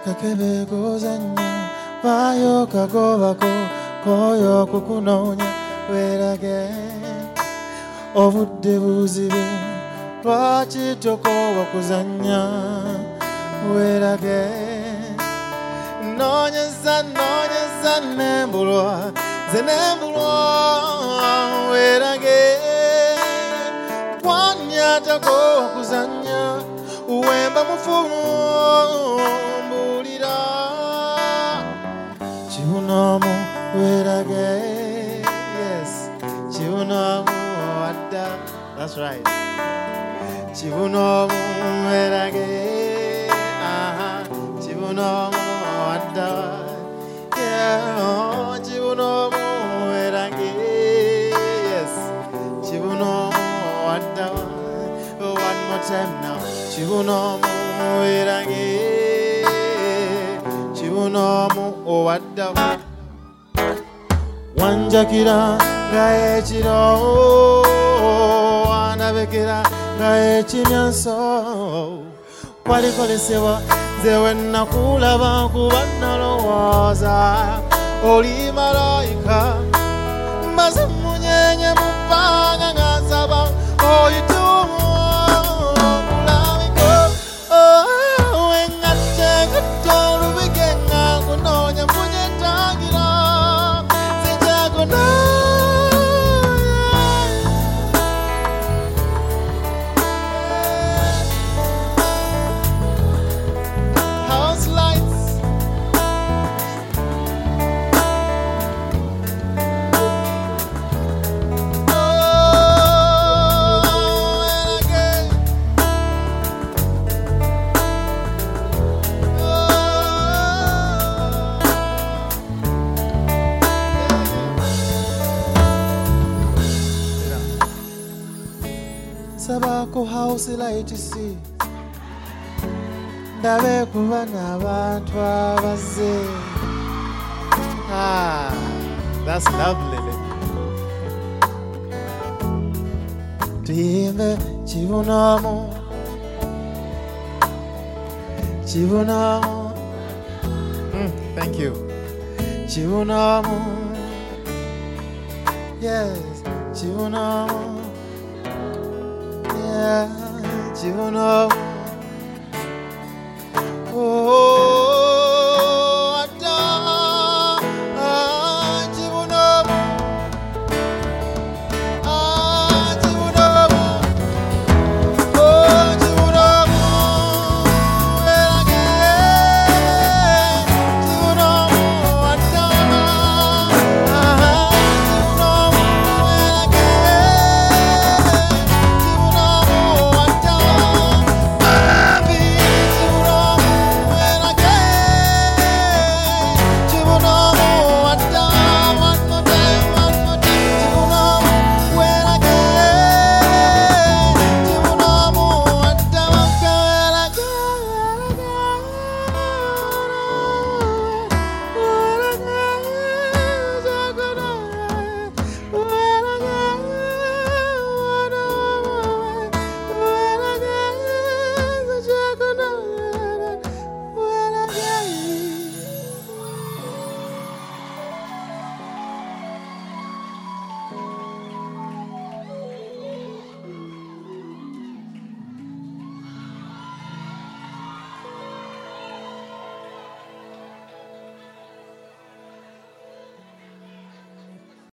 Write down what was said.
kakebe kozanya vayo kagovako koyo kukunonya werage obudde buzibe lwaki tokoba kuzanya werage nonyeza nembulwa werage kwanya takoba kuzanya uwemba mufumu mbulira chiunomu werage yes chiunomu wadda that's right chiunomu werage chiunomu wadda yeah chiunomu werage yes chiunomu wadda one more time now chiunomu werage chiunomu wadda wanjakira ngaekiro anabekera ngaekimyanso kwalikolesebwa zewe nakulaba kuba nalowooza oli malayika maze munyenye mu bbanga ng'asaba oyitumu kulabiko wengatekutta olubige nga kunoonya munyetangira house lights sabako house light see ndabe kuba n'abantu abaze that's lovely tuyimbe chibunomu thank you chibunomu yes chibunomu yeah chibunomu